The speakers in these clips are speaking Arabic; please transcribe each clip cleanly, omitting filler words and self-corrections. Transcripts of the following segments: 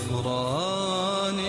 الغفران.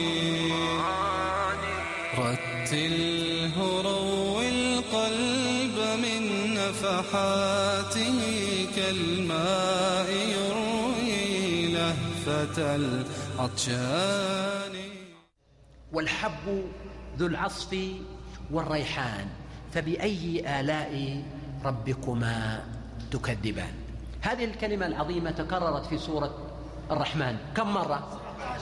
رتله روي القلب من نفحاته كالماء يروي لهفة العطشان. والحب ذو العصف والريحان فبأي آلاء ربكما تكذبان. هذه الكلمة العظيمة تكررت في سورة الرحمن كم مرة؟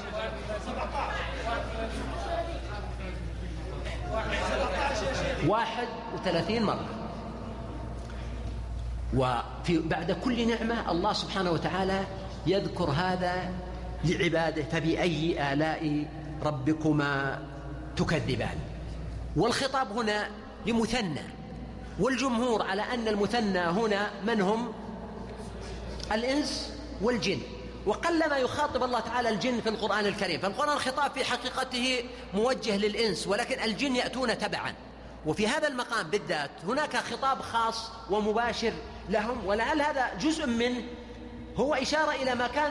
31 مرة. بعد كل نعمة الله سبحانه وتعالى يذكر هذا لعباده، فبأي آلاء ربكما تكذبان. والخطاب هنا لمثنى، والجمهور على أن المثنى هنا من هم؟ الإنس والجن. وقلما يخاطب الله تعالى الجن في القرآن الكريم، فالقرآن الخطاب في حقيقته موجه للإنس، ولكن الجن يأتون تبعا. وفي هذا المقام بالذات هناك خطاب خاص ومباشر لهم، ولعل هذا جزء منه هو إشارة إلى ما كان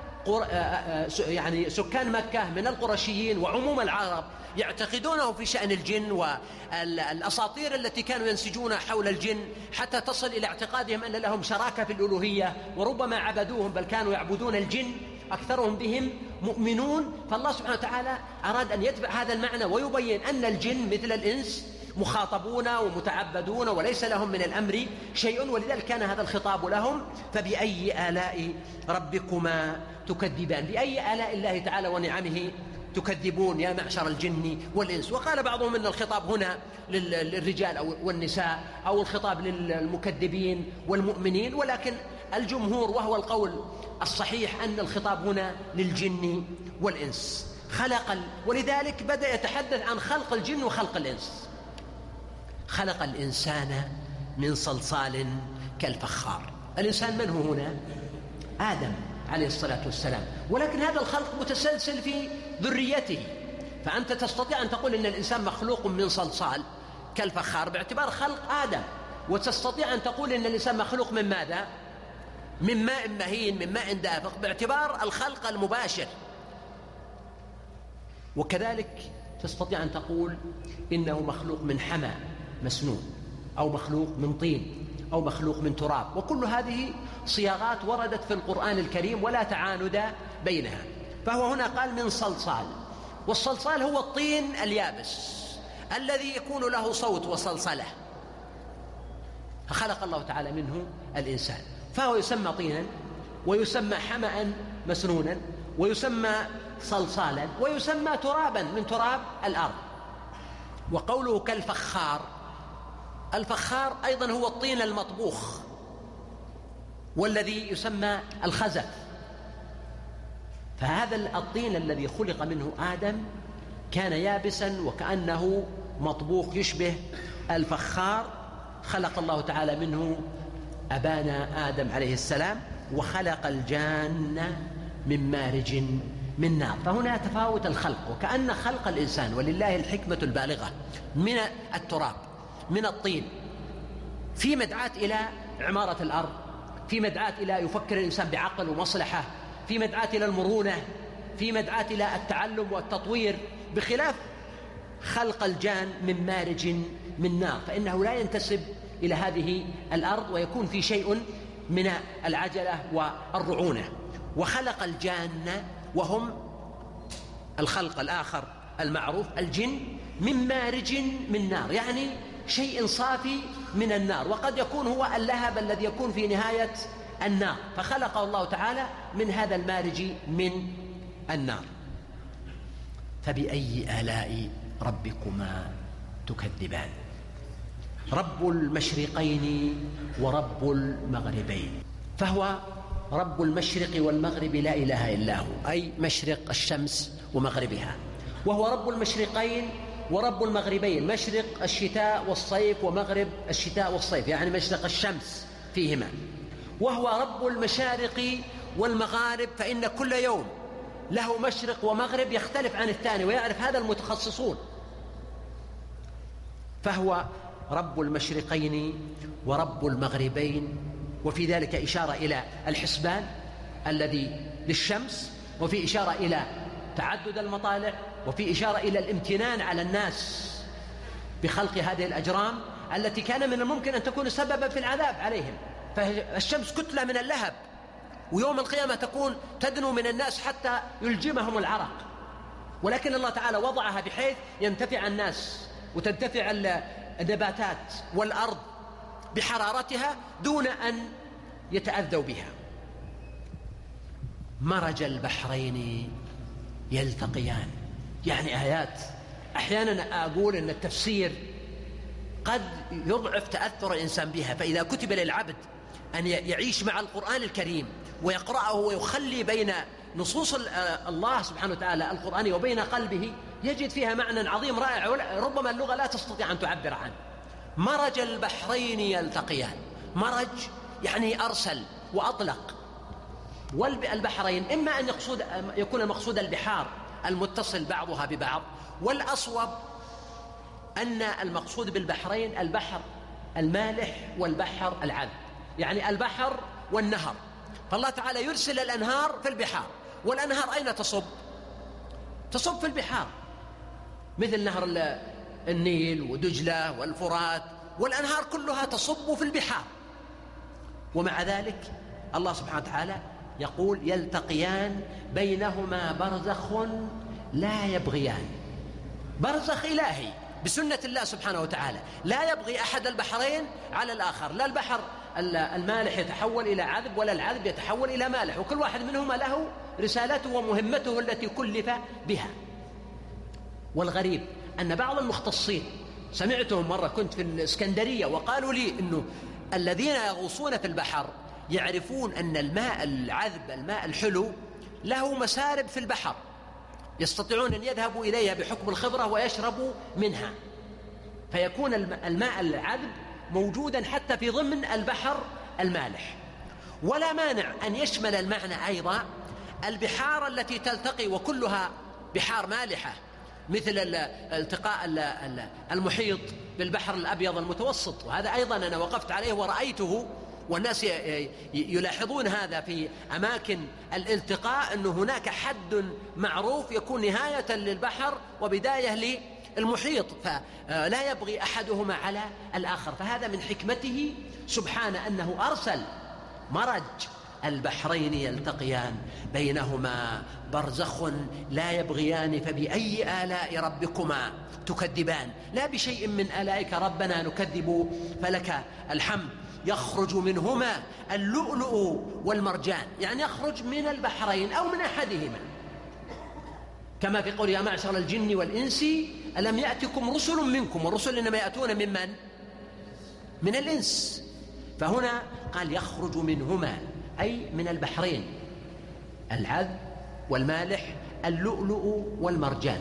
يعني سكان مكة من القرشيين وعموم العرب يعتقدونه في شأن الجن، والأساطير التي كانوا ينسجون حول الجن حتى تصل إلى اعتقادهم أن لهم شراكة في الألوهية، وربما عبدوهم بل كانوا يعبدون الجن، أكثرهم بهم مؤمنون. فالله سبحانه وتعالى أراد أن يتبع هذا المعنى ويبين أن الجن مثل الإنس مخاطبون ومتعبدون وليس لهم من الأمر شيء، ولذلك كان هذا الخطاب لهم. فبأي آلاء ربكما تكذبان، بأي آلاء الله تعالى ونعمه تكذبون يا معشر الجن والإنس. وقال بعضهم أن الخطاب هنا للرجال أو والنساء، أو الخطاب للمكذبين والمؤمنين، ولكن الجمهور وهو القول الصحيح أن الخطاب هنا للجن والإنس. ولذلك بدأ يتحدث عن خلق الجن وخلق الإنس. خلق الإنسان من صلصال كالفخار. الإنسان من هو هنا؟ آدم عليه الصلاة والسلام، ولكن هذا الخلق متسلسل في ذريته. فأنت تستطيع أن تقول إن الإنسان مخلوق من صلصال كالفخار باعتبار خلق آدم، وتستطيع أن تقول إن الإنسان مخلوق من ماذا؟ من ماء مهين، من ماء دافق، باعتبار الخلق المباشر. وكذلك تستطيع أن تقول إنه مخلوق من حمى مسنون، أو مخلوق من طين، أو مخلوق من تراب. وكل هذه صياغات وردت في القرآن الكريم ولا تعاند بينها. فهو هنا قال من صلصال، والصلصال هو الطين اليابس الذي يكون له صوت وصلصلة، فخلق الله تعالى منه الإنسان. فهو يسمى طينا، ويسمى حمأ مسنونا، ويسمى صلصالا، ويسمى ترابا من تراب الأرض. وقوله كالفخار، الفخار أيضا هو الطين المطبوخ، والذي يسمى الخزف. فهذا الطين الذي خلق منه آدم كان يابسا وكأنه مطبوخ يشبه الفخار. خلق الله تعالى منه أبانا آدم عليه السلام، وخلق الجان من مارج من نار. فهنا تفاوت الخلق، وكأن خلق الإنسان ولله الحكمة البالغة من التراب، من الطين، في مدعاة إلى عمارة الأرض، في مدعاة إلى يفكر الإنسان بعقل ومصلحة، في مدعاة إلى المرونة، في مدعاة إلى التعلم والتطوير، بخلاف خلق الجان من مارج من نار، فإنه لا ينتسب إلى هذه الأرض، ويكون في شيء من العجلة والرعونة. وخلق الجان وهم الخلق الآخر المعروف الجن من مارج من نار، يعني شيء صافي من النار، وقد يكون هو اللهب الذي يكون في نهاية النار، فخلق الله تعالى من هذا المارج من النار. فبأي آلاء ربكما تكذبان. رب المشرقين ورب المغربين، فهو رب المشرق والمغرب لا إله إلا هو، أي مشرق الشمس ومغربها، وهو رب المشرقين ورب المغربين، مشرق الشتاء والصيف ومغرب الشتاء والصيف، يعني مشرق الشمس فيهما. وهو رب المشارق والمغارب، فإن كل يوم له مشرق ومغرب يختلف عن الثاني، ويعرف هذا المتخصصون. فهو رب المشرقين ورب المغربين، وفي ذلك إشارة إلى الحسبان الذي للشمس، وفي إشارة إلى تعدد المطالع، وفي إشارة إلى الامتنان على الناس بخلق هذه الأجرام التي كان من الممكن أن تكون سببا في العذاب عليهم. فالشمس كتلة من اللهب، ويوم القيامة تكون تدنو من الناس حتى يلجمهم العرق، ولكن الله تعالى وضعها بحيث ينتفع الناس وتنتفع النباتات والأرض بحرارتها دون أن يتأذوا بها. مرج البحرين يلتقيان، يعني آيات. أحيانا أقول أن التفسير قد يضعف تأثر الإنسان بها، فإذا كتب للعبد أن يعيش مع القرآن الكريم ويقرأه ويخلي بين نصوص الله سبحانه وتعالى القرآني وبين قلبه، يجد فيها معنى عظيم رائع ربما اللغة لا تستطيع أن تعبر عنه. مرج البحرين يلتقيان، مرج يعني أرسل وأطلق. والبحرين إما أن يكون المقصود البحار المتصل بعضها ببعض، والأصوب أن المقصود بالبحرين البحر المالح والبحر العذب، يعني البحر والنهر. فالله تعالى يرسل الأنهار في البحار، والأنهار أين تصب؟ تصب في البحار، مثل نهر النيل ودجلة والفرات، والأنهار كلها تصب في البحار. ومع ذلك الله سبحانه وتعالى يقول يلتقيان بينهما برزخ لا يبغيان. برزخ إلهي بسنة الله سبحانه وتعالى، لا يبغي أحد البحرين على الآخر، لا البحر المالح يتحول إلى عذب ولا العذب يتحول إلى مالح، وكل واحد منهما له رسالته ومهمته التي كلف بها. والغريب أن بعض المختصين سمعتهم مرة، كنت في الإسكندرية، وقالوا لي أنه الذين يغوصون في البحر يعرفون أن الماء العذب الماء الحلو له مسارب في البحر، يستطيعون أن يذهبوا إليها بحكم الخبرة ويشربوا منها، فيكون الماء العذب موجودا حتى في ضمن البحر المالح. ولا مانع أن يشمل المعنى أيضا البحار التي تلتقي وكلها بحار مالحة، مثل التقاء المحيط بالبحر الأبيض المتوسط، وهذا أيضا أنا وقفت عليه ورأيته، والناس يلاحظون هذا في أماكن الالتقاء، أن هناك حد معروف يكون نهاية للبحر وبداية للمحيط، فلا يبغي أحدهما على الآخر. فهذا من حكمته سبحانه أنه أرسل مرج البحرين يلتقيان بينهما برزخ لا يبغيان فبأي آلاء ربكما تكذبان. لا بشيء من آلائك ربنا نكذب فلك الحمد. يخرج منهما اللؤلؤ والمرجان، يعني يخرج من البحرين أو من أحدهما، كما في قول يا معشر الجن والإنس ألم يأتكم رسل منكم، والرسل إنما يأتون ممن؟ من الإنس. فهنا قال يخرج منهما أي من البحرين العذب والمالح، اللؤلؤ والمرجان.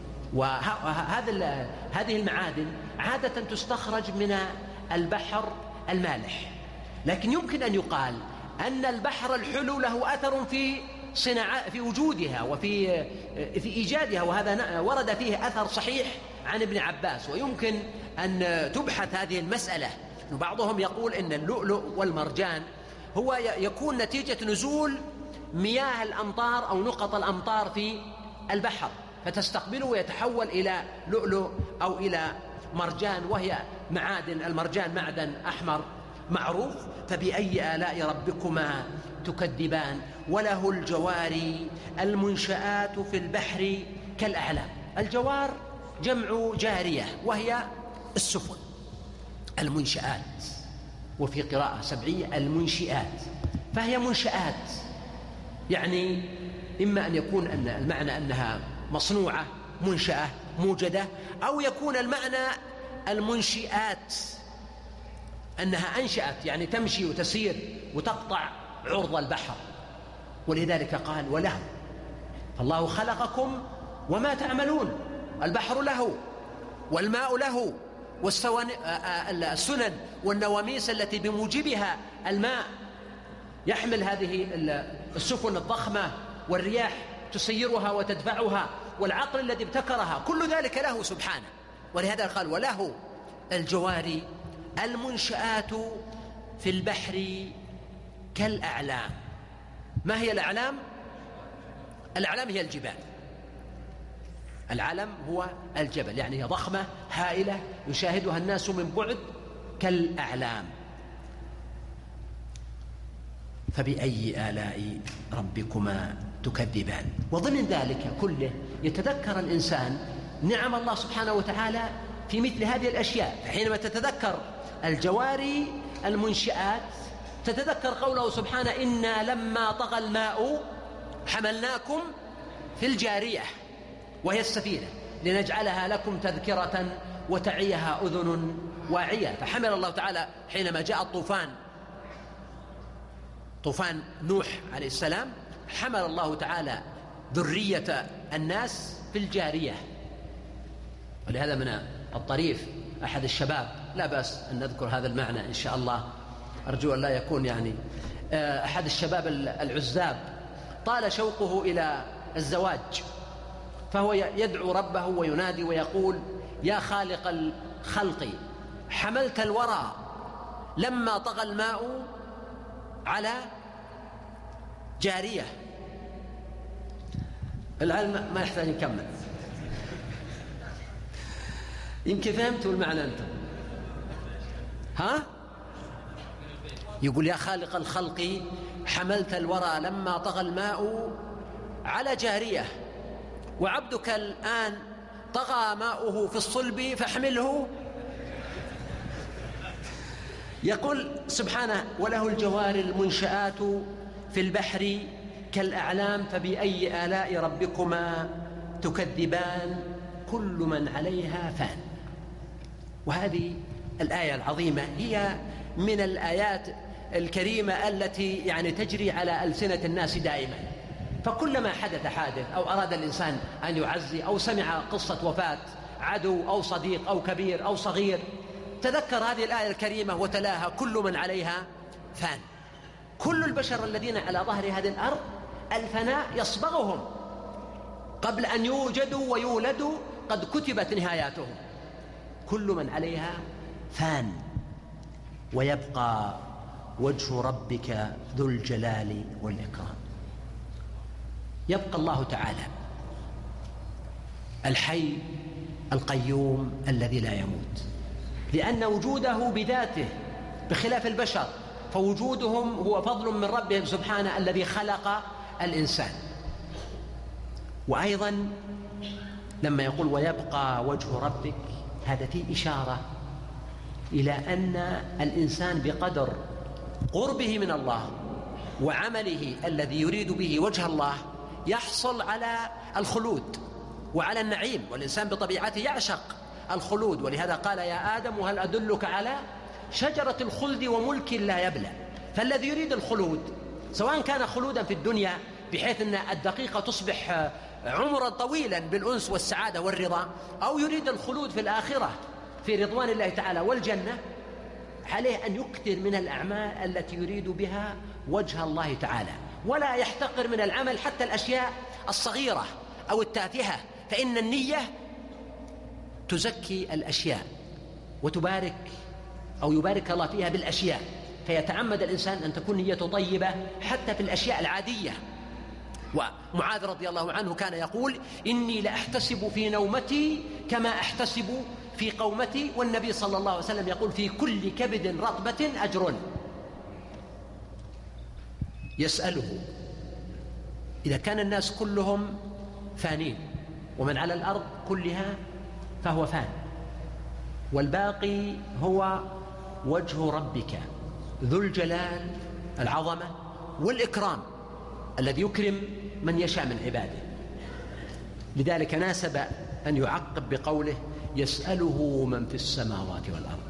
هذه المعادن عادة تستخرج من البحر المالح، لكن يمكن أن يقال أن البحر الحلو له أثر في وجودها وفي إيجادها، وهذا ورد فيه أثر صحيح عن ابن عباس. ويمكن أن تبحث هذه المسألة. بعضهم يقول إن اللؤلؤ والمرجان هو يكون نتيجة نزول مياه الأمطار أو نقط الأمطار في البحر، فتستقبله ويتحول إلى لؤلؤ أو إلى مرجان، وهي معادن. المرجان معدن أحمر معروف. فبأي آلاء ربكما تكذبان وله الجوار المنشآت في البحر كالأعلام. الجوار جمع جارية وهي السفن، المنشآت، وفي قراءة سبعية المنشئات، فهي منشآت، يعني إما أن يكون أن المعنى أنها مصنوعة منشأة موجدة، أو يكون المعنى المنشئات أنها أنشأت يعني تمشي وتسير وتقطع عرض البحر. ولذلك قال وله، فالله خلقكم وما تعملون. البحر له والماء له والسنن والنواميس التي بموجبها الماء يحمل هذه السفن الضخمة، والرياح تسيرها وتدفعها، والعقل الذي ابتكرها، كل ذلك له سبحانه. ولهذا قال وله الجوار المنشآت في البحر كالأعلام. ما هي الأعلام؟ الأعلام هي الجبال، العلم هو الجبل، يعني هي ضخمة هائلة يشاهدها الناس من بعد كالأعلام. فبأي آلاء ربكما تكذبان. وضمن ذلك كله يتذكر الإنسان نعم الله سبحانه وتعالى في مثل هذه الأشياء. حينما تتذكر الجواري المنشآت تتذكر قوله سبحانه إنا لما طغى الماء حملناكم في الجارية، وهي السفينة، لنجعلها لكم تذكرة وتعيها أذن واعية. فحمل الله تعالى حينما جاء الطوفان، طوفان نوح عليه السلام، حمل الله تعالى ذرية الناس في الجارية. ولهذا من الطريف أحد الشباب، لا بأس أن نذكر هذا المعنى إن شاء الله، أرجو أن لا يكون يعني أحد الشباب العزاب طال شوقه إلى الزواج، فهو يدعو ربه وينادي ويقول يا خالق الخلق حملت الورى لما طغى الماء على جارية. العلم ما يحتاج نكمل، يمكن فهمتوا المعنى أنتم. ها؟ يقول يا خالق الخلق حملت الورى لما طغى الماء على جارية، وعبدك الآن طغى ماؤه في الصلب فاحمله. يقول سبحانه وله الجوار المنشآت في البحر كالأعلام فبأي آلاء ربكما تكذبان كل من عليها فان. وهذه الآية العظيمة هي من الآيات الكريمة التي يعني تجري على ألسنة الناس دائما. فكلما حدث حادث أو أراد الإنسان أن يعزي أو سمع قصة وفاة عدو أو صديق أو كبير أو صغير تذكر هذه الآية الكريمة وتلاها كل من عليها فان. كل البشر الذين على ظهر هذه الأرض الفناء يصبغهم قبل أن يوجدوا ويولدوا، قد كتبت نهاياتهم. كل من عليها فان ويبقى وجه ربك ذو الجلال والإكرام. يبقى الله تعالى الحي القيوم الذي لا يموت، لأن وجوده بذاته بخلاف البشر، فوجودهم هو فضل من ربهم سبحانه الذي خلق الإنسان. وأيضا لما يقول ويبقى وجه ربك، هذا فيه إشارة إلى أن الإنسان بقدر قربه من الله وعمله الذي يريد به وجه الله يحصل على الخلود وعلى النعيم، والإنسان بطبيعته يعشق الخلود. ولهذا قال يا آدم هل أدلك على شجرة الخلد وملك لا يبلى. فالذي يريد الخلود سواء كان خلودا في الدنيا بحيث أن الدقيقة تصبح عمرا طويلا بالأنس والسعادة والرضا، أو يريد الخلود في الآخرة في رضوان الله تعالى والجنة، عليه أن يكثر من الأعمال التي يريد بها وجه الله تعالى، ولا يحتقر من العمل حتى الأشياء الصغيرة أو التافهة، فإن النية تزكي الأشياء وتبارك أو يبارك الله فيها بالأشياء، فيتعمد الإنسان أن تكون نيته طيبة حتى في الأشياء العادية. ومعاذ رضي الله عنه كان يقول إني لأحتسب في نومتي كما أحتسب في قومتي، والنبي صلى الله عليه وسلم يقول في كل كبد رطبة أجر. يسأله إذا كان الناس كلهم فانين ومن على الأرض كلها فهو فان، والباقي هو وجه ربك ذو الجلال العظمة والإكرام الذي يكرم من يشاء من عباده. لذلك ناسب أن يعقب بقوله يسأله من في السماوات والأرض.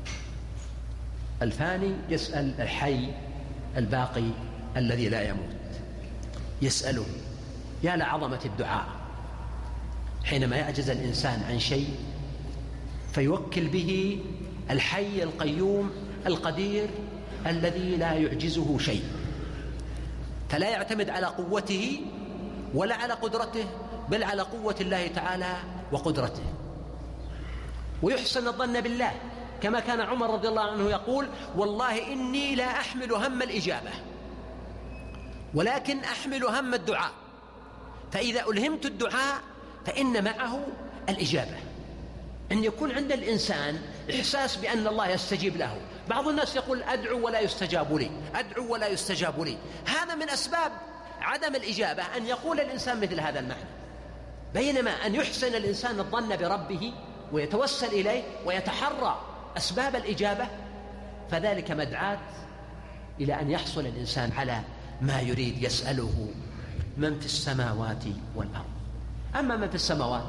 الفاني يسأل الحي الباقي الذي لا يموت، يسأله. يا لعظمة الدعاء حينما يعجز الإنسان عن شيء فيوكل به الحي القيوم القدير الذي لا يعجزه شيء، فلا يعتمد على قوته ولا على قدرته، بل على قوة الله تعالى وقدرته. ويحسن الظن بالله، كما كان عمر رضي الله عنه يقول والله إني لا أحمل هم الإجابة ولكن أحمل هم الدعاء، فإذا ألهمت الدعاء فإن معه الإجابة، أن يكون عند الإنسان إحساس بأن الله يستجيب له. بعض الناس يقول أدعو ولا يستجاب لي، أدعو ولا يستجاب لي. هذا من أسباب عدم الإجابة أن يقول الإنسان مثل هذا المعنى، بينما أن يحسن الإنسان الظن بربه ويتوسل إليه ويتحرى أسباب الإجابة فذلك مدعاة إلى أن يحصل الإنسان على ما يريد. يسأله من في السماوات والأرض. أما من في السماوات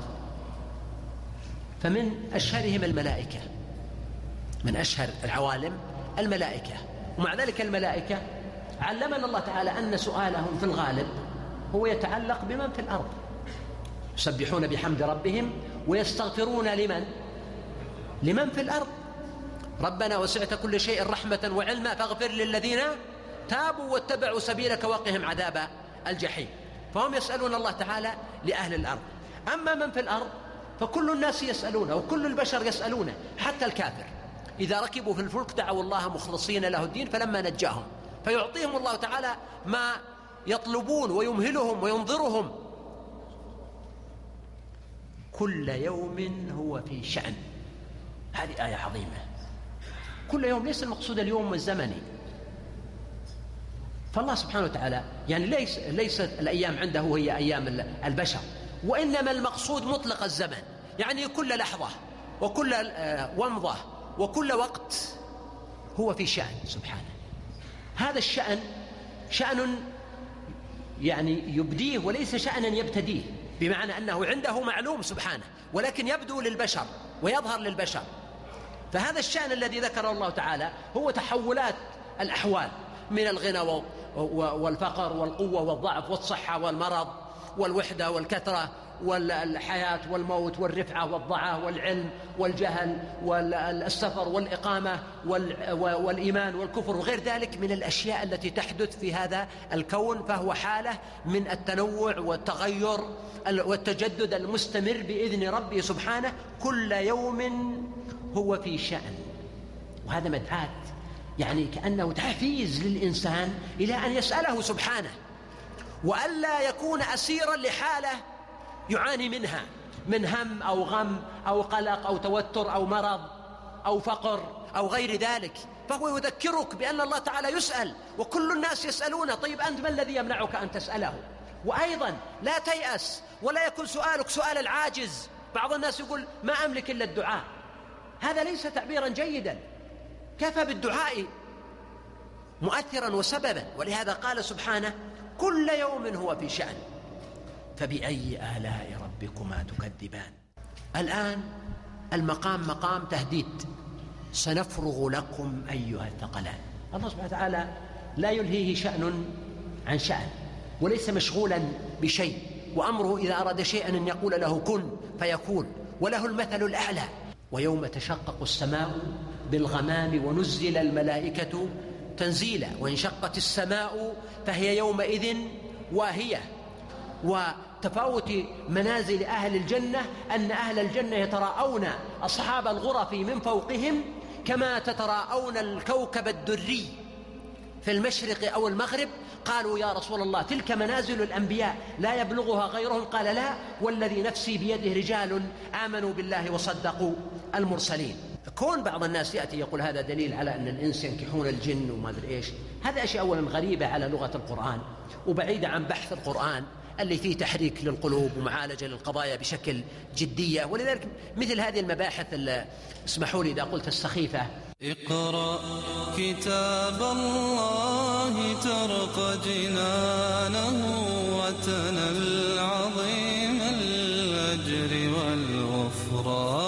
فمن أشهرهم الملائكة، من أشهر العوالم الملائكة، ومع ذلك الملائكة علمنا الله تعالى أن سؤالهم في الغالب هو يتعلق بمن في الأرض، يسبحون بحمد ربهم ويستغفرون لمن في الأرض. ربنا وسعت كل شيء رحمة وعلما فاغفر للذين تابوا واتبعوا سبيلك وقهم عذاب الجحيم. فهم يسألون الله تعالى لأهل الأرض. أما من في الأرض فكل الناس يسألونه وكل البشر يسألونه، حتى الكافر إذا ركبوا في الفلك دعوا الله مخلصين له الدين فلما نجاهم فيعطيهم الله تعالى ما يطلبون ويمهلهم وينظرهم. كل يوم هو في شأن. هذه آية عظيمة. كل يوم ليس المقصود اليوم الزمني، فالله سبحانه وتعالى يعني ليست الأيام عنده هي أيام البشر، وإنما المقصود مطلق الزمن، يعني كل لحظة وكل ومضة وكل وقت هو في شأن سبحانه. هذا الشأن شأن يعني يبديه وليس شأنا يبتديه، بمعنى أنه عنده معلوم سبحانه ولكن يبدو للبشر ويظهر للبشر. فهذا الشأن الذي ذكره الله تعالى هو تحولات الأحوال من الغنى والفقر والقوة والضعف والصحة والمرض والوحدة والكثرة والحياة والموت والرفعة والضعة والعلم والجهل والسفر والإقامة والإيمان والكفر وغير ذلك من الأشياء التي تحدث في هذا الكون. فهو حالة من التنوع والتغير والتجدد المستمر بإذن ربه سبحانه. كل يوم هو في شأن، وهذا مدعاة يعني كأنه تحفيز للإنسان إلى أن يسأله سبحانه، وألا يكون أسيرا لحالة يعاني منها من هم أو غم أو قلق أو توتر أو مرض أو فقر أو غير ذلك. فهو يذكرك بأن الله تعالى يسأل وكل الناس يسألون. طيب أنت ما الذي يمنعك أن تسأله؟ وأيضا لا تيأس ولا يكون سؤالك سؤال العاجز. بعض الناس يقول ما أملك إلا الدعاء، هذا ليس تعبيرا جيدا. كفى بالدعاء مؤثرا وسببا، ولهذا قال سبحانه كل يوم هو في شأن فبأي آلاء ربكما تكذبان. الآن المقام مقام تهديد، سنفرغ لكم أيها الثقلان. الله سبحانه وتعالى لا يلهيه شأن عن شأن وليس مشغولا بشيء، وأمره إذا أراد شيئا أن يقول له كن فيكون، وله المثل الأعلى. ويوم تشقق السماء بالغمام ونزل الملائكة تنزيلا وانشقت السماء فهي يومئذ واهية. وتفاوت منازل أهل الجنة أن أهل الجنة يتراءون أصحاب الغرف من فوقهم كما تتراءون الكوكب الدري في المشرق أو المغرب. قالوا يا رسول الله تلك منازل الأنبياء لا يبلغها غيرهم؟ قال لا، والذي نفسي بيده رجال آمنوا بالله وصدقوا المرسلين. كون بعض الناس يأتي يقول هذا دليل على أن الإنس ينكحون الجن وما أدري إيش، هذا أشياء أولا غريبة على لغة القرآن وبعيدة عن بحث القرآن اللي فيه تحريك للقلوب ومعالجة للقضايا بشكل جدية. ولذلك مثل هذه المباحث اسمحوا لي إذا قلت السخيفة. اقرأ كتاب الله ترق جنانه وتنل عظيم الأجر والغفران.